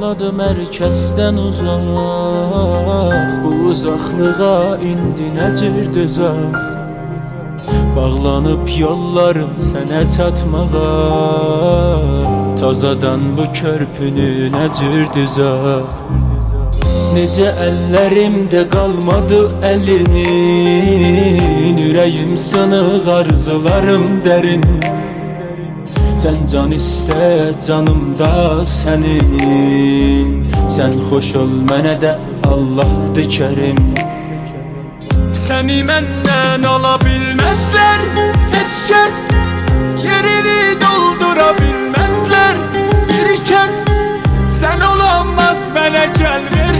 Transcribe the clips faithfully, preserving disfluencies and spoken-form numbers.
saxladı mərkəzdən uzaq. Bu uzaqlığa indi necir dözaq? Bağlanıb yollarım sənə çatmağa, tazadan bu körpünü necir düzaq? Necə əllərimdə qalmadı əlin, ürəyim sınıq, arzularım dərin. Sən can istə, canımda sənin. Sən xoş ol mənə də Allahdır Kərim. Səni məndən ala bilməzlər heç kəs, yerini doldura bilməzlər bir kəs. Sən olanmaz mənə gəl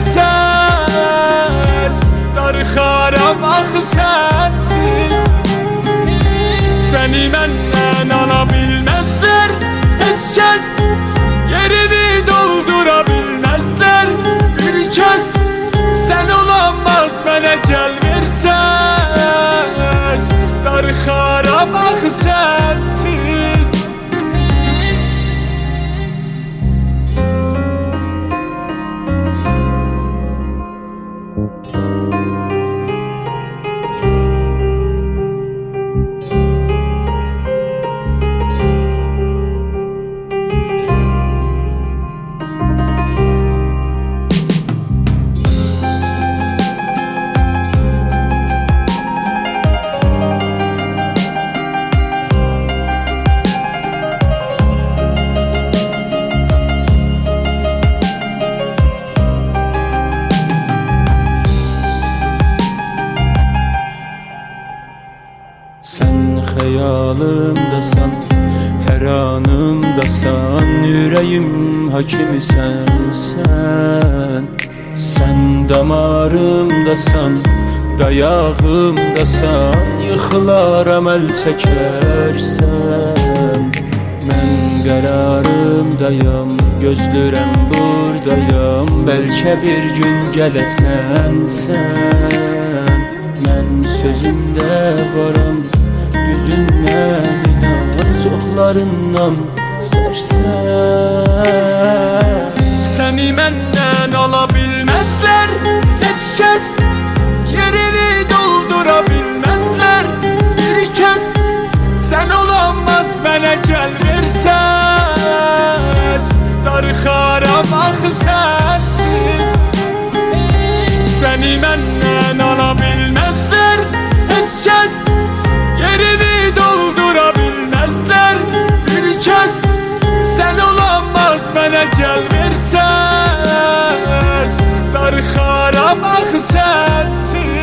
versəz, darıxaram axı sənsiz. Səni məndən ala bilməzlər heç kəs, yerini doldura bilməzlər bir kəs. Sən olanmaz mənə gəl versəz, darıxaram axı sənsiz. Sən xəyalımdasan, hər anımdasan, ürəyim hakimisən sən. Sən damarımdasan, dayağımdasan, yıxılaram əl çəkərsən. Mən qərarımdayam, gözlürəm buradayam, bəlkə bir gün gələsən sən. Mən sözümdə varam, düzündən inan, çoxlarından sərsən. Səni məndən ala bilməzlər heç kəs, yerini doldura bilməzlər bir kəs. Sən olanmaz mənə gəl versəz, darıxaram axı sənsiz. Səni məndən ala bilməzlər heç kəs, yerini doldura bilməzlər bir kəs. Sən olanmaz mənə gəl versəz, darıxaram axı sənsiz.